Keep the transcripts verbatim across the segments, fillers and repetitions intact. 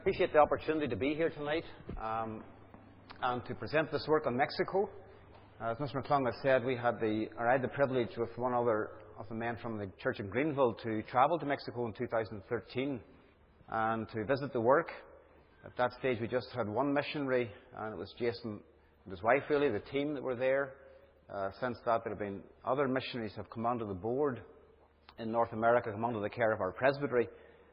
Appreciate the opportunity to be here tonight um, and to present this work on Mexico. Uh, as Mister McClung has said, we had the, or I had the privilege with one other of the men from the church in Greenville to travel to Mexico in two thousand thirteen and to visit the work. At that stage, we just had one missionary, and it was Jason and his wife, really, the team that were there. Uh, since that, there have been other missionaries have come onto the board in North America, come under the care of our presbytery,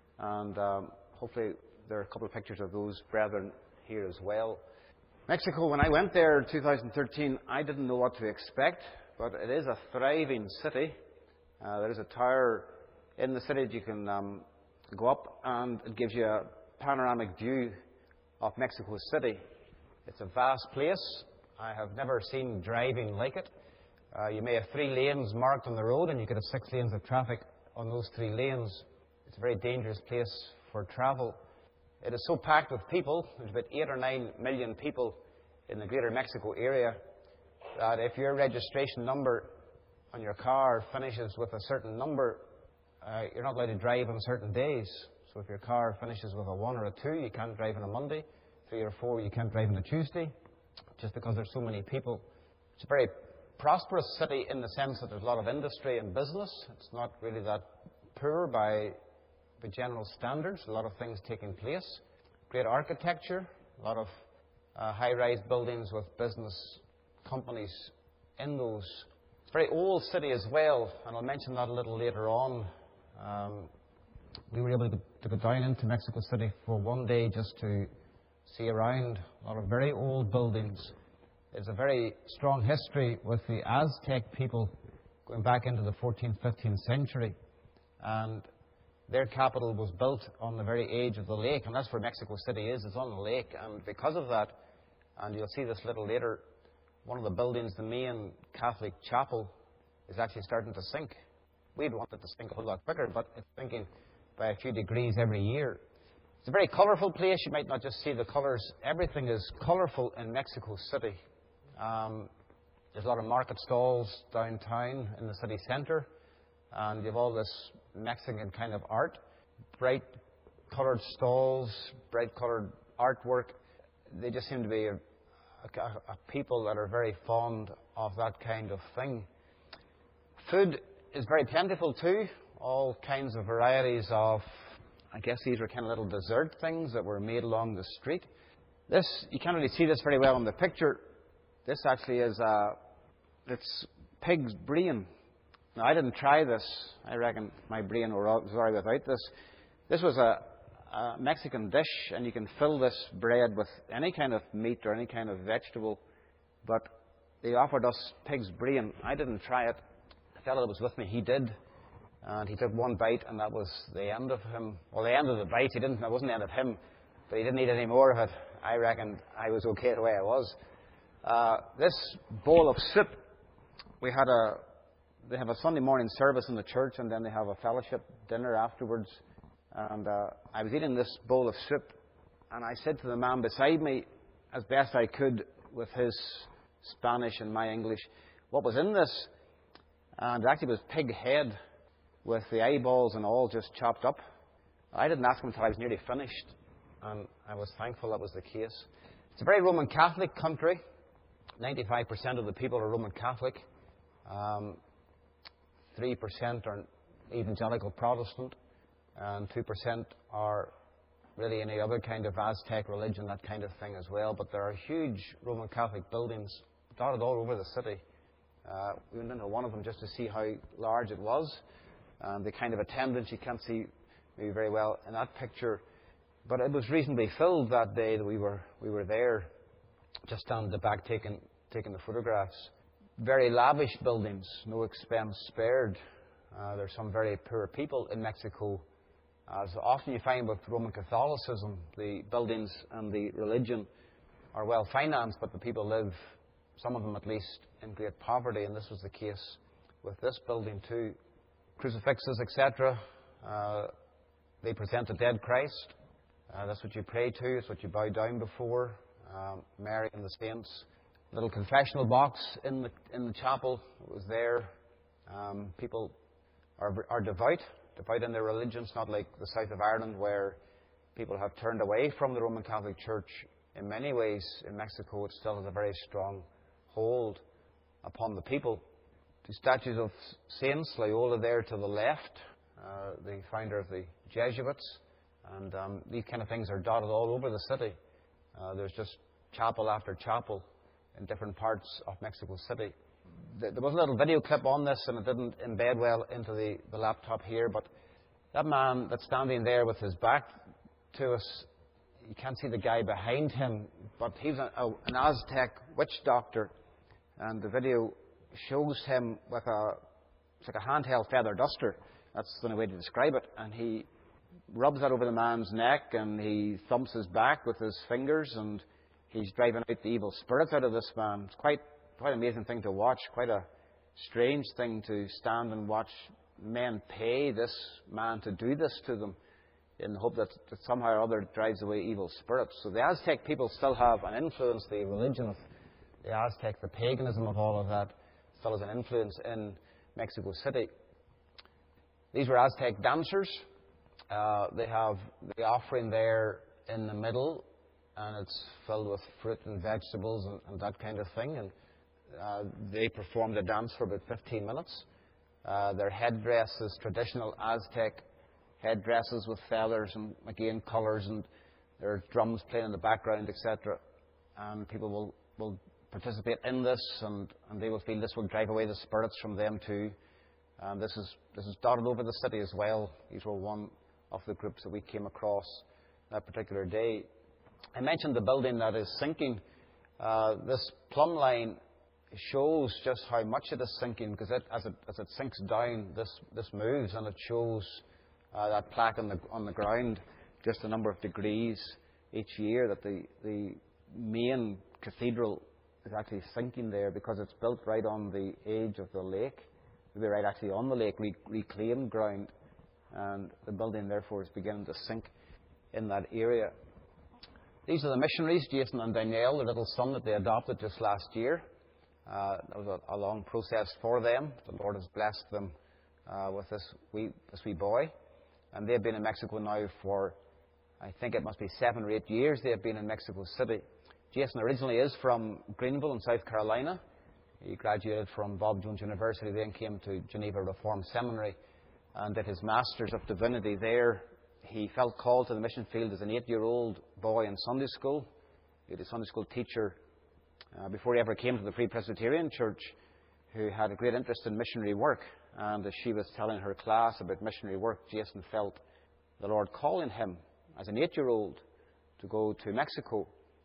and um, hopefully there are a couple of pictures of those brethren here as well. Mexico, when I went there in two thousand thirteen, I didn't know what to expect, but it is a thriving city. Uh, there is a tower in the city that you can um, go up, and it gives you a panoramic view of Mexico City. It's a vast place. I have never seen driving like it. Uh, you may have three lanes marked on the road, and you could have six lanes of traffic on those three lanes. It's a very dangerous place for travel. It is so packed with people. There's about eight or nine million people in the greater Mexico area that if your registration number on your car finishes with a certain number, uh, you're not allowed to drive on certain days. So if your car finishes with a one or a two, you can't drive on a Monday. Three or four, you can't drive on a Tuesday, just because there's so many people. It's a very prosperous city in the sense that there's a lot of industry and business. It's not really that poor by by general standards. A lot of things taking place. Great architecture. A lot of uh, high-rise buildings with business companies in those. It's a very old city as well, and I'll mention that a little later on. Um, we were able to, to go down into Mexico City for one day just to see around. A lot of very old buildings. It's a very strong history with the Aztec people going back into the fourteenth, fifteenth century. And their capital was built on the very edge of the lake, and that's where Mexico City is. It's on the lake, and because of that, and you'll see this a little later, one of the buildings, the main Catholic chapel, is actually starting to sink. We'd want it to sink a whole lot quicker, but it's sinking by a few degrees every year. It's a very colourful place. You might not just see the colours. Everything is colourful in Mexico City. Um, there's a lot of market stalls downtown in the city centre, and you have all this Mexican kind of art, bright coloured stalls, bright coloured artwork. They just seem to be a, a, a people that are very fond of that kind of thing. Food is very plentiful too. All kinds of varieties of, I guess these were kind of little dessert things that were made along the street. This, you can't really see this very well in the picture. This actually is a, it's pig's brain. Now, I didn't try this. I reckon my brain was alright without this. This was a, a Mexican dish, and you can fill this bread with any kind of meat or any kind of vegetable. But they offered us pig's brain. I didn't try it. The fellow that was with me, he did. And he took one bite, and that was the end of him. Well, the end of the bite. He didn't. That wasn't the end of him. But he didn't eat any more of it. I reckon I was okay the way I was. Uh, this bowl of soup, we had a... They have a Sunday morning service in the church, and then they have a fellowship dinner afterwards. And uh, I was eating this bowl of soup, and I said to the man beside me, as best I could with his Spanish and my English, what was in this? And it actually was pig head with the eyeballs and all just chopped up. I didn't ask him until I was nearly finished, and I was thankful that was the case. It's a very Roman Catholic country. ninety-five percent of the people are Roman Catholic. Um, three percent are evangelical Protestant, and two percent are really any other kind of Aztec religion, that kind of thing as well. But there are huge Roman Catholic buildings dotted all over the city. Uh, we went into one of them just to see how large it was, and the kind of attendance you can't see maybe very well in that picture. But it was reasonably filled that day that we were we were there, just down at the back taking taking the photographs. Very lavish buildings, no expense spared. Uh, there's some very poor people in Mexico. As often you find with Roman Catholicism, the buildings and the religion are well financed, but the people live, some of them at least, in great poverty, and this was the case with this building too. Crucifixes, et cetera. Uh, they present a dead Christ. Uh, that's what you pray to. It's what you bow down before. Um, Mary and the saints. Little confessional box in the in the chapel. It was there. Um, people are are devout, devout in their religion. It's not like the south of Ireland where People have turned away from the Roman Catholic Church. In many ways, in Mexico, it still has a very strong hold upon the people. Two statues of saints, Loyola there to the left, uh, the founder of the Jesuits, and um, these kind of things are dotted all over the city. Uh, there's just chapel after chapel in different parts of Mexico City. There was a little video clip on this, and it didn't embed well into the, the laptop here, but that man that's standing there with his back to us, you can't see the guy behind him, but he's a, a, an Aztec witch doctor, and the video shows him with a, it's like a handheld feather duster. That's the only way to describe it. And he rubs that over the man's neck, and he thumps his back with his fingers, and he's driving out the evil spirits out of this man. It's quite, quite an amazing thing to watch, quite a strange thing to stand and watch men pay this man to do this to them in the hope that, that somehow or other it drives away evil spirits. So the Aztec people still have an influence. The religion of the Aztec, the paganism of all of that, still has an influence in Mexico City. These were Aztec dancers. Uh, they have the offering there in the middle, and it's filled with fruit and vegetables and, and that kind of thing. And uh, they perform the dance for about fifteen minutes. Uh, their headdress is traditional Aztec headdresses with feathers and, again, colours, and there are drums playing in the background, et cetera. And people will, will participate in this, and, and they will feel this will drive away the spirits from them too. Um, this is this is dotted over the city as well. These were one of the groups that we came across that particular day. I mentioned the building that is sinking. Uh, this plumb line shows just how much it is sinking, because it, as it as it sinks down, this this moves, and it shows uh, that plaque on the on the ground, just the number of degrees each year that the the main cathedral is actually sinking there, because it's built right on the edge of the lake. We're right actually on the lake, re- reclaimed ground, and the building therefore is beginning to sink in that area. These are the missionaries, Jason and Danielle, the little son that they adopted just last year. Uh, that was a, a long process for them. The Lord has blessed them uh, with this wee, this wee boy. And they've been in Mexico now for, I think it must be seven or eight years they have been in Mexico City. Jason originally is from Greenville in South Carolina. He graduated from Bob Jones University, then came to Geneva Reformed Seminary and did his Masters of Divinity there. He felt called to the mission field as an eight-year-old boy in Sunday school. He had a Sunday school teacher uh, before he ever came to the Free Presbyterian Church, who had a great interest in missionary work. And as she was telling her class about missionary work, Jason felt the Lord calling him as an eight-year-old to go to Mexico.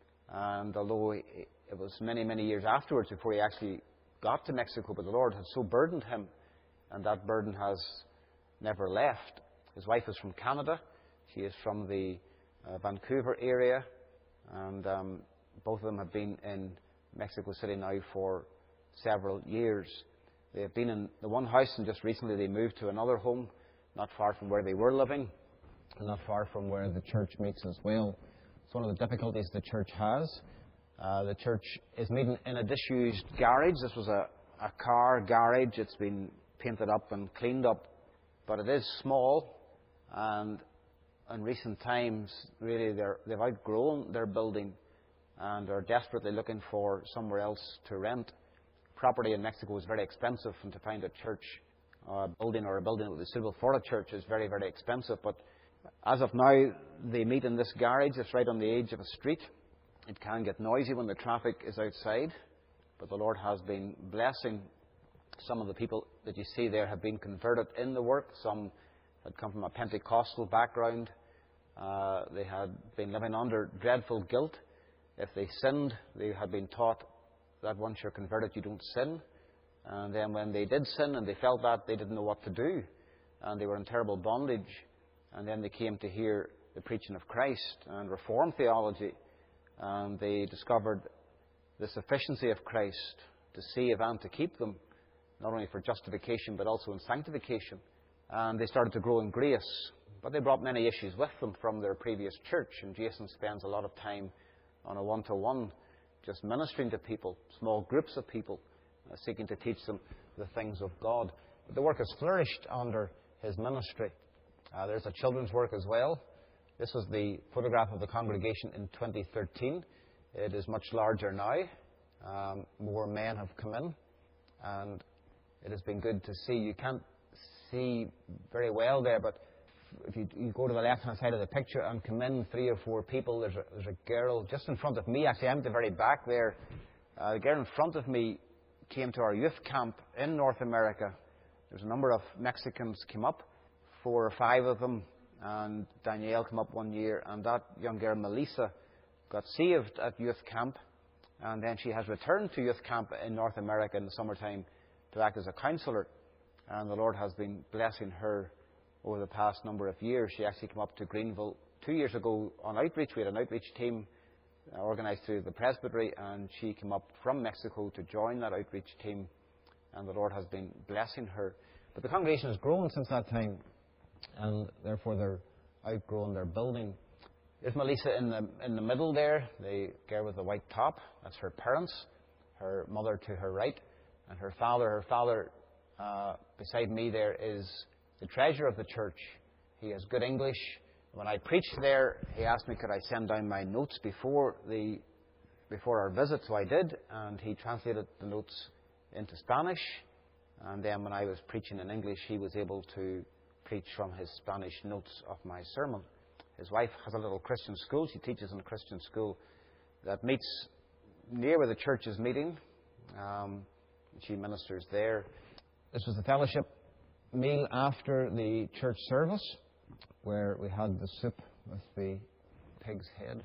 And although it was many, many years afterwards before he actually got to Mexico, but the Lord had so burdened him, and that burden has never left. His wife is from Canada. She is from the uh, Vancouver area, and um, both of them have been in Mexico City now for several years. They have been in the one house, and just recently they moved to another home, not far from where they were living, and not far from where the church meets as well. It's one of the difficulties the church has. Uh, the church is meeting in a disused garage. This was a, a car garage. It's been painted up and cleaned up, but it is small, and in recent times, really, they're, they've outgrown their building and are desperately looking for somewhere else to rent. Property in Mexico is very expensive, and to find a church uh, building or a building that is suitable for a church is very, very expensive. But as of now, they meet in this garage. It's right on the edge of a street. It can get noisy when the traffic is outside, but the Lord has been blessing. Some of the people that you see there have been converted in the work. Some had come from a Pentecostal background. Uh, they had been living under dreadful guilt. If they sinned, they had been taught that once you're converted, you don't sin. And then when they did sin and they felt that, they didn't know what to do. And they were in terrible bondage. And then they came to hear the preaching of Christ and Reformed theology. And they discovered the sufficiency of Christ to save and to keep them, not only for justification but also in sanctification. And they started to grow in grace. But they brought many issues with them from their previous church. And Jason spends a lot of time on a one-to-one just ministering to people, small groups of people, uh, seeking to teach them the things of God. But the work has flourished under his ministry. Uh, there's a children's work as well. This was the photograph of the congregation in twenty thirteen. It is much larger now. Um, more men have come in, and it has been good to see. You can't see very well there, but if you, you go to the left-hand side of the picture and come in three or four people, there's a, there's a girl just in front of me. Actually, I'm at the very back there. Uh, the girl in front of me came to our youth camp in North America. There's a number of Mexicans came up, four or five of them, and Danielle came up one year, and that young girl, Melissa, got saved at youth camp, and then she has returned to youth camp in North America in the summertime to act as a counsellor, and the Lord has been blessing her over the past number of years. She actually came up to Greenville two years ago on outreach. We had an outreach team uh, organised through the Presbytery, and she came up from Mexico to join that outreach team, and the Lord has been blessing her. But the congregation has grown since that time, and therefore they're outgrown their building. There's Melissa in the in the middle there, the girl with the white top. That's her parents, her mother to her right, and her father. Her father uh, beside me there is the treasurer of the church. He has good English. When I preached there, he asked me could I send down my notes before the before our visit, so I did, and he translated the notes into Spanish. And then when I was preaching in English, he was able to preach from his Spanish notes of my sermon. His wife has a little Christian school. She teaches in a Christian school that meets near where the church is meeting. Um, she ministers there. This was the fellowship meal after the church service, where we had the soup with the pig's head.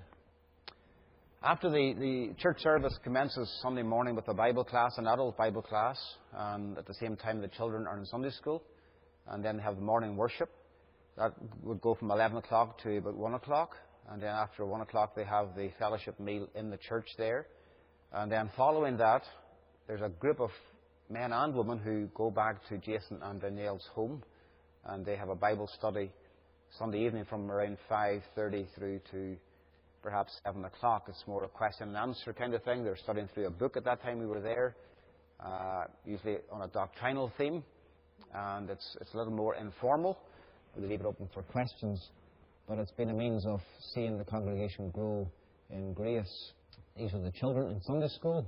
After the, the church service commences Sunday morning with a Bible class, an adult Bible class, and at the same time the children are in Sunday school, and then they have the morning worship. That would go from eleven o'clock to about one o'clock, and then after one o'clock they have the fellowship meal in the church there. And then following that, there's a group of men and women who go back to Jason and Danielle's home, and they have a Bible study Sunday evening from around five thirty through to perhaps seven o'clock. It's more a question and answer kind of thing. They're studying through a book at that time we were there, uh, usually on a doctrinal theme, and it's, it's a little more informal. We leave it open for questions, but it's been a means of seeing the congregation grow in grace. These are the children in Sunday school,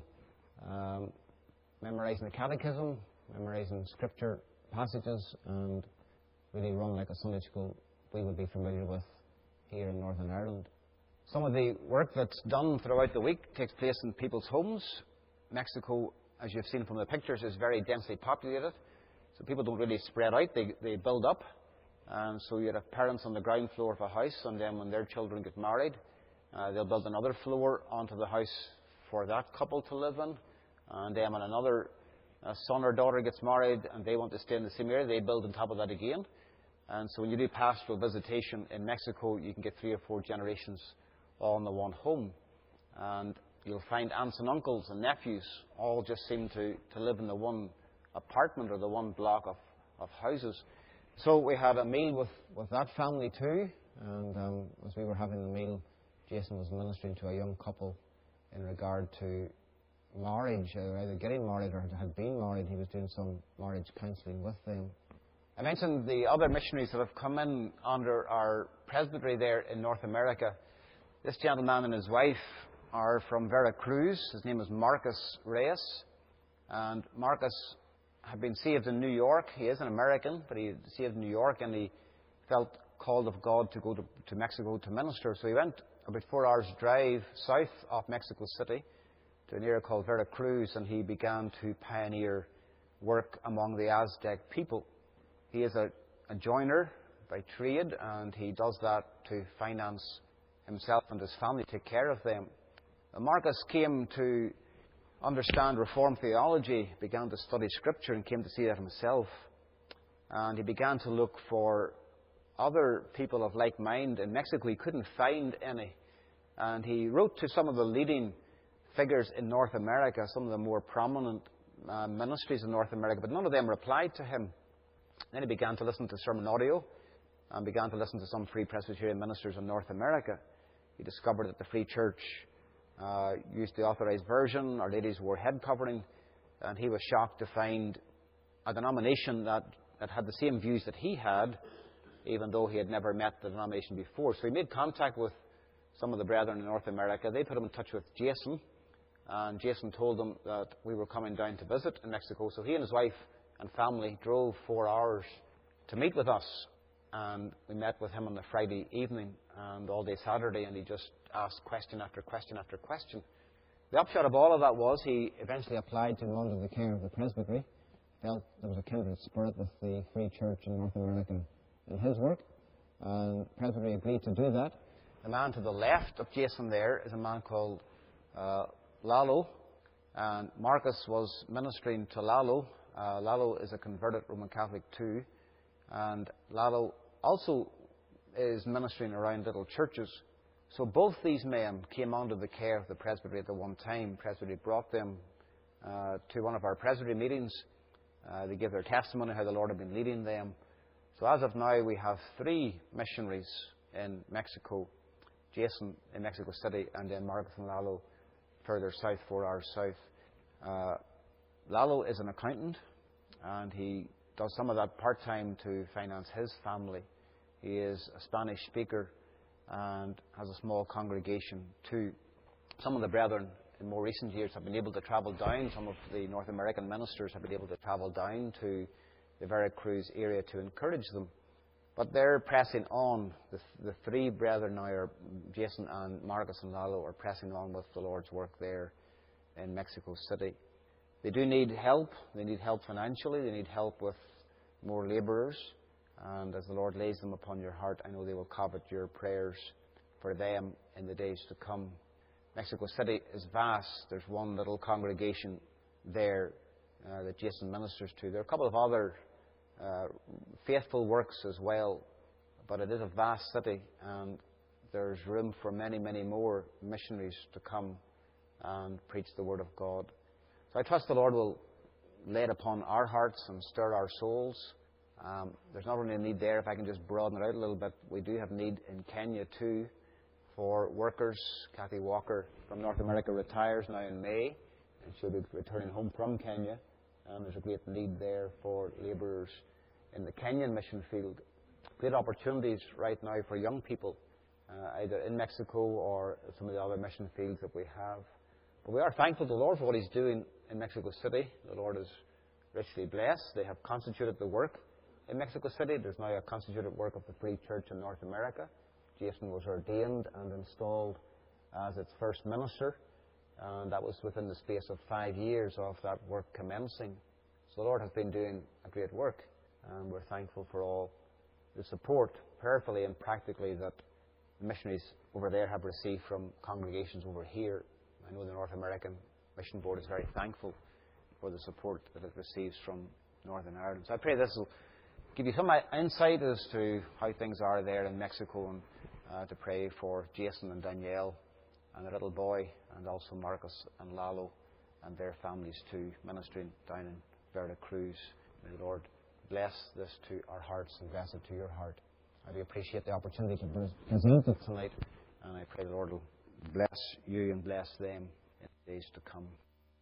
um, memorising the catechism, memorising scripture passages, and really run like a Sunday school we would be familiar with here in Northern Ireland. Some of the work that's done throughout the week takes place in people's homes. Mexico, as you've seen from the pictures, is very densely populated, so people don't really spread out. They, they build up. And so you have parents on the ground floor of a house, and then when their children get married, uh, they'll build another floor onto the house for that couple to live in. And then when another uh, son or daughter gets married and they want to stay in the same area, they build on top of that again. And so when you do pastoral visitation in Mexico, you can get three or four generations all in the one home. And you'll find aunts and uncles and nephews all just seem to, to live in the one apartment or the one block of, of houses. So we had a meal with, with that family too, and um, as we were having the meal, Jason was ministering to a young couple in regard to marriage, uh, either getting married or had been married. He was doing some marriage counselling with them. I mentioned the other missionaries that have come in under our presbytery there in North America. This gentleman and his wife are from Veracruz. His name is Marcus Reyes, and Marcus had been saved in New York. He is an American, but he was saved in New York, and he felt called of God to go to, to Mexico to minister. So he went about four hours drive south of Mexico City to an area called Veracruz, and he began to pioneer work among the Aztec people. He is a, a joiner by trade, and he does that to finance himself and his family, take care of them. Marcus came to understand Reformed theology, began to study Scripture, and came to see that himself. And he began to look for other people of like mind in Mexico. He couldn't find any. And he wrote to some of the leading figures in North America, some of the more prominent uh, ministries in North America, but none of them replied to him. Then he began to listen to sermon audio and began to listen to some Free Presbyterian ministers in North America. He discovered that the Free Church Uh, used the authorized version. Our ladies wore head covering, and he was shocked to find a denomination that, that had the same views that he had, even though he had never met the denomination before. So he made contact with some of the brethren in North America. They put him in touch with Jason, and Jason told them that we were coming down to visit in Mexico. So he and his wife and family drove four hours to meet with us, and we met with him on the Friday evening and all day Saturday, and he just asked question after question after question. The upshot of all of that was he eventually applied to go under the care of the presbytery. Felt there was a kindred spirit with the Free Church in North America in his work, and the presbytery agreed to do that. The man to the left of Jason there is a man called uh, Lalo, and Marcus was ministering to Lalo. Uh, Lalo is a converted Roman Catholic too, and Lalo also is ministering around little churches. So both these men came under the care of the presbytery at the one time. The presbytery brought them uh, to one of our presbytery meetings. Uh, they gave their testimony how the Lord had been leading them. So as of now, we have three missionaries in Mexico. Jason in Mexico City, and then Marcus and Lalo further south, four hours south. Uh, Lalo is an accountant, and he does some of that part-time to finance his family. He is a Spanish speaker and has a small congregation too. Some of the brethren in more recent years have been able to travel down. Some of the North American ministers have been able to travel down to the Veracruz area to encourage them. But they're pressing on. The, the three brethren now, are Jason and Marcus and Lalo, are pressing on with the Lord's work there in Mexico City. They do need help. They need help financially. They need help with more labourers. And as the Lord lays them upon your heart, I know they will covet your prayers for them in the days to come. Mexico City is vast. There's one little congregation there uh, that Jason ministers to. There are a couple of other uh, faithful works as well, but it is a vast city, and there's room for many, many more missionaries to come and preach the Word of God. So I trust the Lord will lay it upon our hearts and stir our souls. Um, there's not only a need there, if I can just broaden it out a little bit, we do have need in Kenya too for workers. Kathy Walker from North America retires now in May, and she'll be returning home from Kenya. And there's a great need there for labourers in the Kenyan mission field. Great opportunities right now for young people, uh, either in Mexico or some of the other mission fields that we have. But we are thankful to the Lord for what He's doing in Mexico City. The Lord is richly blessed. They have constituted the work in Mexico City. There's now a constituted work of the Free Church in North America. Jason was ordained and installed as its first minister, and that was within the space of five years of that work commencing. So the Lord has been doing a great work, and we're thankful for all the support, prayerfully and practically, that the missionaries over there have received from congregations over here. I know the North American Mission Board is very thankful for the support that it receives from Northern Ireland. So I pray this will give you some insight as to how things are there in Mexico, and uh, to pray for Jason and Danielle and the little boy, and also Marcus and Lalo and their families too, ministering down in Veracruz. May the Lord bless this to our hearts and bless it to your heart. I do appreciate the opportunity to present it tonight, and I pray the Lord will bless you and bless them in the days to come.